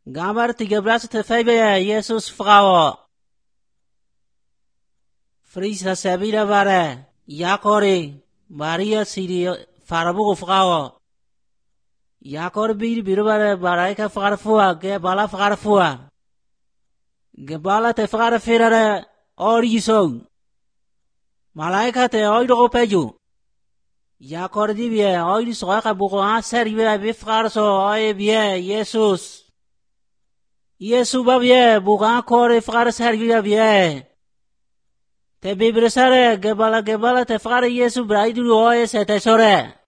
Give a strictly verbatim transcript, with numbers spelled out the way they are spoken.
Gambar tiga belas Tefebe Yesus Frau. Frisa Sabina Bare. Yakori. Maria Siri Farabugo Frau. Yakor bir birubare Baraika Farfua. Gebala Farfua. Gebala te Farfirare. Orison. Malaika te oido peju. Yakor di bie oido soaka buko anseri bie bifrarso oe bie Yesus. Yesu babie bukan kore far sergia bie. Te bibresare gebala gebala te far Yesu braidu oe se tesore.